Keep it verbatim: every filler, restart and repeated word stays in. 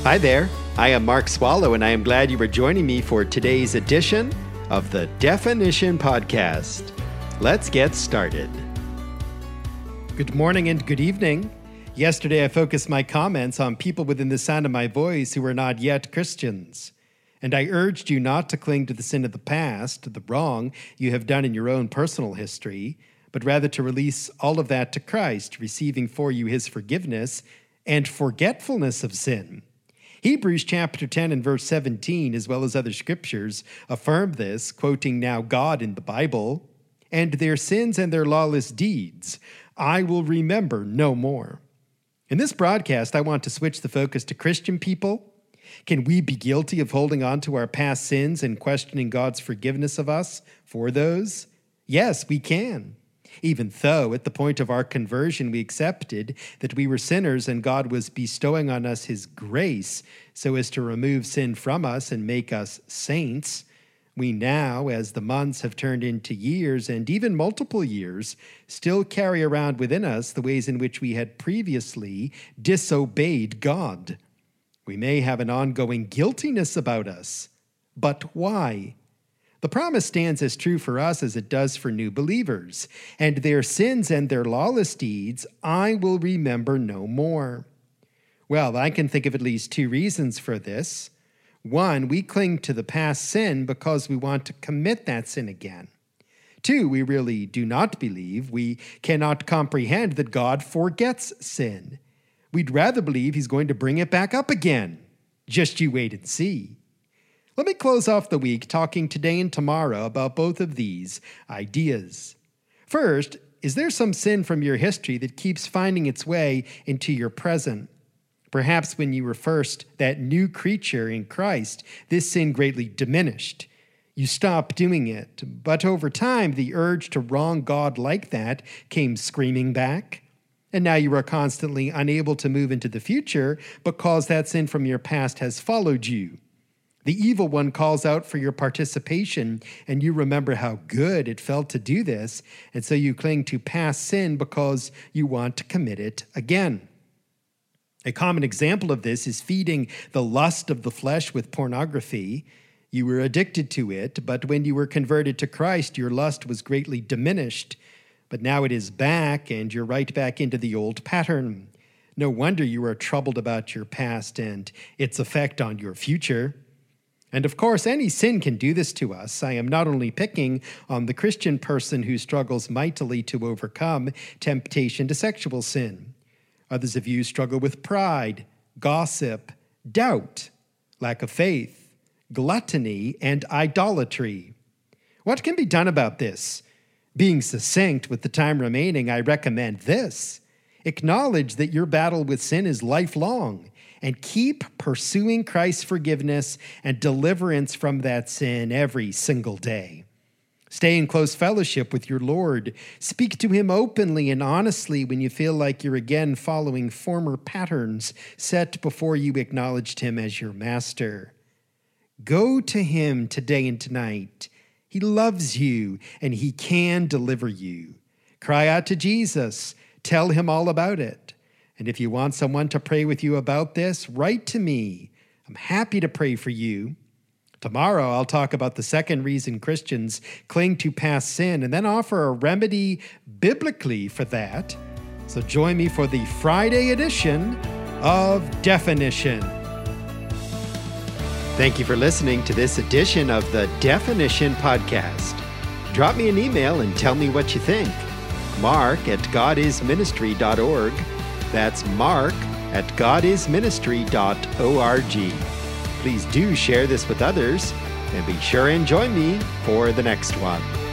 Hi there, I am Mark Swallow, and I am glad you are joining me for today's edition of the Definition Podcast. Let's get started. Good morning and good evening. Yesterday I focused my comments on people within the sound of my voice who are not yet Christians. And I urged you not to cling to the sin of the past, the wrong you have done in your own personal history, but rather to release all of that to Christ, receiving for you his forgiveness and forgetfulness of sin. Hebrews chapter ten and verse seventeen, as well as other scriptures, affirm this, quoting now God in the Bible, "And their sins and their lawless deeds I will remember no more." In this broadcast, I want to switch the focus to Christian people. Can we be guilty of holding on to our past sins and questioning God's forgiveness of us for those? Yes, we can. Even though at the point of our conversion we accepted that we were sinners and God was bestowing on us his grace so as to remove sin from us and make us saints, we now, as the months have turned into years and even multiple years, still carry around within us the ways in which we had previously disobeyed God. We may have an ongoing guiltiness about us, but why? The promise stands as true for us as it does for new believers. "And their sins and their lawless deeds I will remember no more." Well, I can think of at least two reasons for this. One, we cling to the past sin because we want to commit that sin again. Two, we really do not believe, we cannot comprehend that God forgets sin. We'd rather believe he's going to bring it back up again. Just you wait and see. Let me close off the week talking today and tomorrow about both of these ideas. First, is there some sin from your history that keeps finding its way into your present? Perhaps when you were first that new creature in Christ, this sin greatly diminished. You stopped doing it, but over time, the urge to wrong God like that came screaming back. And now you are constantly unable to move into the future because that sin from your past has followed you. The evil one calls out for your participation, and you remember how good it felt to do this, and so you cling to past sin because you want to commit it again. A common example of this is feeding the lust of the flesh with pornography. You were addicted to it, but when you were converted to Christ, your lust was greatly diminished. But now it is back, and you're right back into the old pattern. No wonder you are troubled about your past and its effect on your future. And of course, any sin can do this to us. I am not only picking on the Christian person who struggles mightily to overcome temptation to sexual sin. Others of you struggle with pride, gossip, doubt, lack of faith, gluttony, and idolatry. What can be done about this? Being succinct with the time remaining, I recommend this. Acknowledge that your battle with sin is lifelong, and keep pursuing Christ's forgiveness and deliverance from that sin every single day. Stay in close fellowship with your Lord. Speak to him openly and honestly when you feel like you're again following former patterns set before you acknowledged him as your master. Go to him today and tonight. He loves you, and he can deliver you. Cry out to Jesus. Tell him all about it. And if you want someone to pray with you about this, write to me. I'm happy to pray for you. Tomorrow, I'll talk about the second reason Christians cling to past sin and then offer a remedy biblically for that. So join me for the Friday edition of Definition. Thank you for listening to this edition of the Definition Podcast. Drop me an email and tell me what you think. Mark at godisministry dot org. That's Mark at godisministry dot org. Please do share this with others, and be sure and join me for the next one.